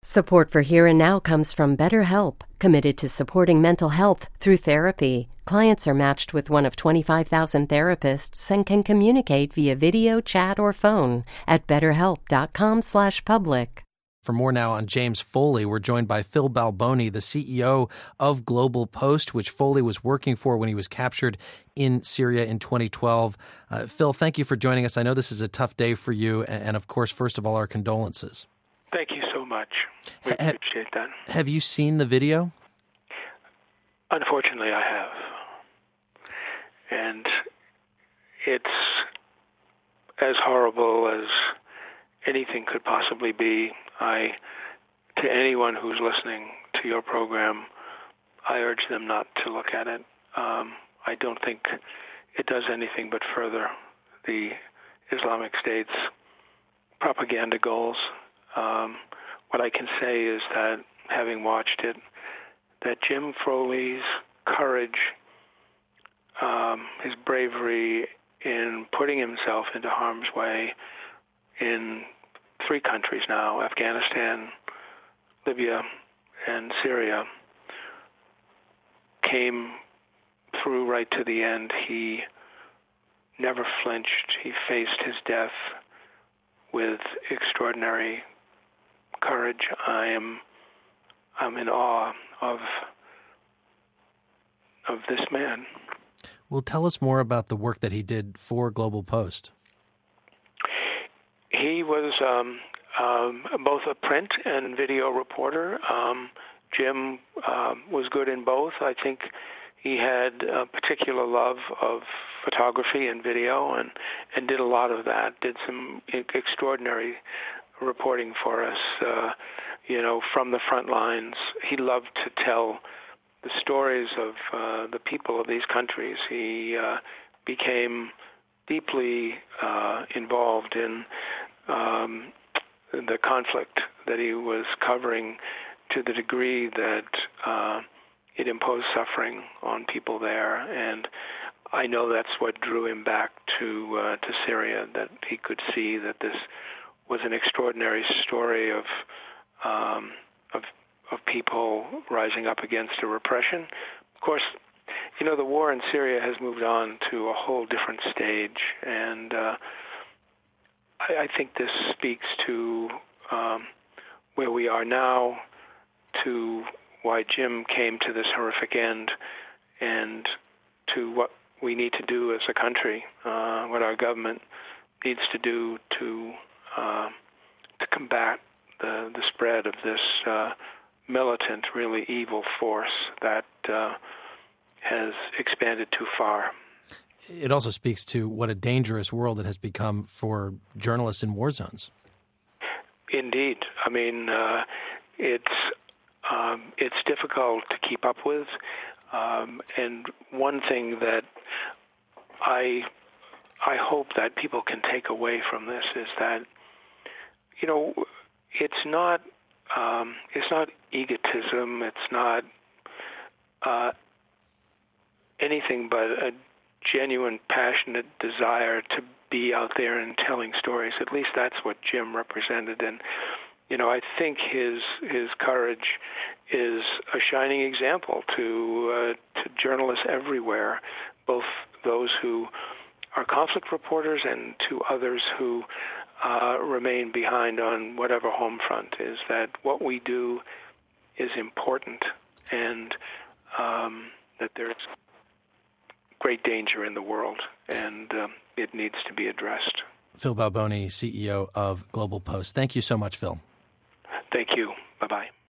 Support for Here and Now comes from BetterHelp, committed to supporting mental health through therapy. Clients are matched with one of 25,000 therapists and can communicate via video, chat, or phone at betterhelp.com/public. For more now on James Foley, we're joined by Phil Balboni, the CEO of Global Post, which Foley was working for when he was captured in Syria in 2012. Phil, thank you for joining us. I know this is a tough day for you, and of course, first of all, our condolences. Thank you so much. We appreciate that. Have you seen the video? Unfortunately, I have. And it's as horrible as anything could possibly be. To anyone who's listening to your program, I urge them not to look at it. I don't think it does anything but further the Islamic State's propaganda goals. What I can say is that, having watched it, that Jim Foley's courage, his bravery in putting himself into harm's way in 3 countries now, Afghanistan, Libya, and Syria, came through right to the end. He never flinched. He faced his death with extraordinary courage. I'm in awe of this man. Well, tell us more about the work that he did for Global Post. He was both a print and video reporter. Jim was good in both. I think he had a particular love of photography and video and did a lot of that, did some extraordinary reporting for us, from the front lines. He loved to tell the stories of the people of these countries. He became deeply involved in the conflict that he was covering, to the degree that it imposed suffering on people there. And I know that's what drew him back to Syria, that he could see that this was an extraordinary story of people rising up against a repression. Of course, the war in Syria has moved on to a whole different stage, and I think this speaks to where we are now, to why Jim came to this horrific end, and to what we need to do as a country, what our government needs to do to combat the spread of this militant, really evil force that has expanded too far. It also speaks to what a dangerous world it has become for journalists in war zones. Indeed. I mean, it's difficult to keep up with. And one thing that I hope that people can take away from this is that, it's not egotism. It's not anything but a genuine, passionate desire to be out there and telling stories. At least that's what Jim represented. And, I think his courage is a shining example to journalists everywhere, both those who are conflict reporters and to others who remain behind on whatever home front, is that what we do is important, and that there's great danger in the world, and it needs to be addressed. Phil Balboni, CEO of Global Post. Thank you so much, Phil. Thank you. Bye-bye.